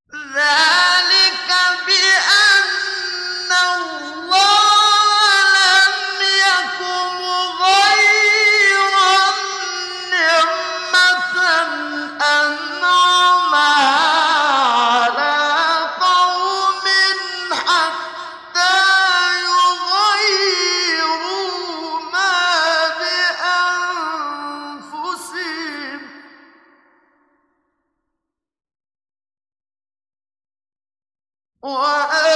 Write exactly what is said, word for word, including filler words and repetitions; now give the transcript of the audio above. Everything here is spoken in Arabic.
ذلك بأن الله لم يك مغيرا نعمة أنعمها على قوم حتى يغيروا ما بأنفسهم وأن